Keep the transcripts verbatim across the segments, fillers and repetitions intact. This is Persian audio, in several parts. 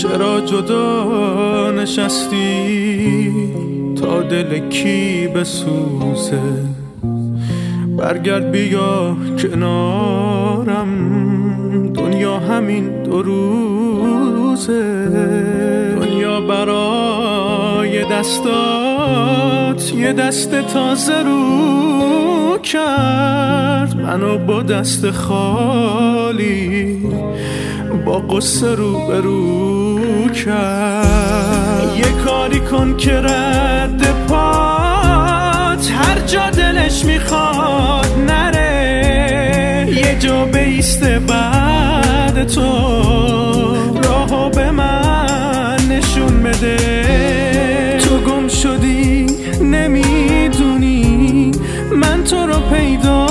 چرا جدا نشستی تا دل کی بسوزه؟ برگرد بیا کنارم، دنیا همین دو روزه. دنیا برای دستات یه دست تازه رو کرد، منو با دست خالی با قصه رو برو کرد. یه کاری کن که رد پات هر جا دلش میخواد نره، یه جا بیسته بعد تو راهو به من نشون بده. تو گم شدی نمیدونی من تو رو پیدا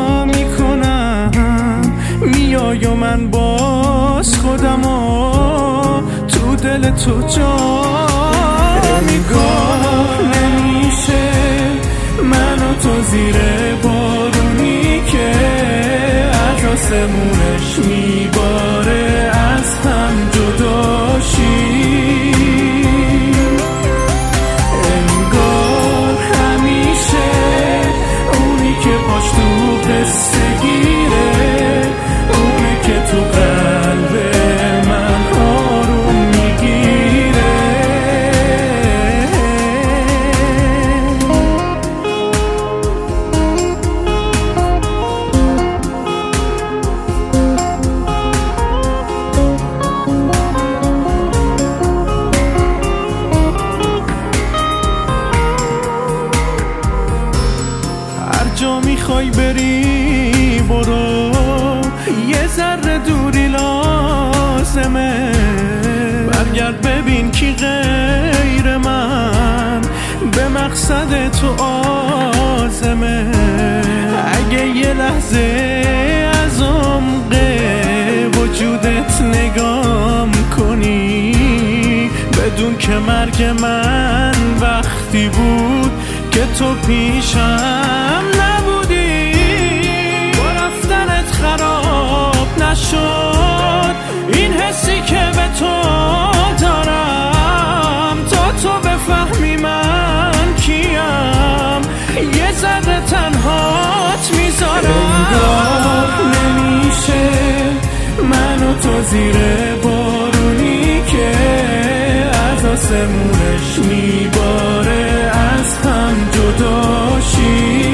میکنم، میای و من باز خودمو تو دل تو جا میکنم. نمیشه من و تو زیر بارونی که از آسمونش میباره از هم جدا شی. انگار همیشه اونی که پاش تو قصه گیره، اونه که تو قلب من آروم میگیره. هر جا میخوای بری برو، یه ذره دوری لازمه. برگرد ببین کی غیر من به مقصد تو عازمه. اگه یه لحظه از عمق وجودت نگام کنی، بدون که مرگ من وقتی بود که تو پیشم نبودی. با رفتنت خراب نشد این حسی که به تو دارم، تا تو بفهمی من کیم یه ذره تنهات میذارم. انگار نمیشه من و تو زیر بارونی که از آسمونش میباره از هم جدا شی.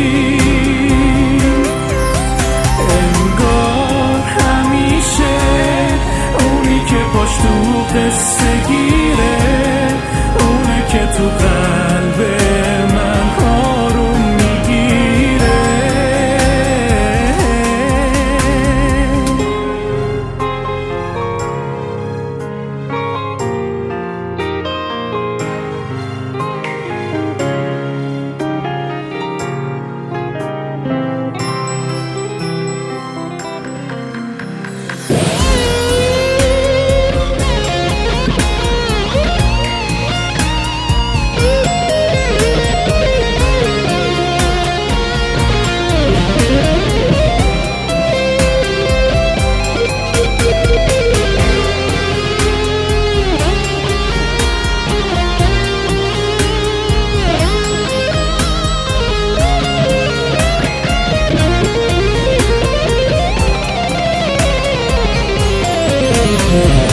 انگار همیشه اونی که پاش تو قصه گیره، اونه که تو قلب من آروم میگیره. Yeah.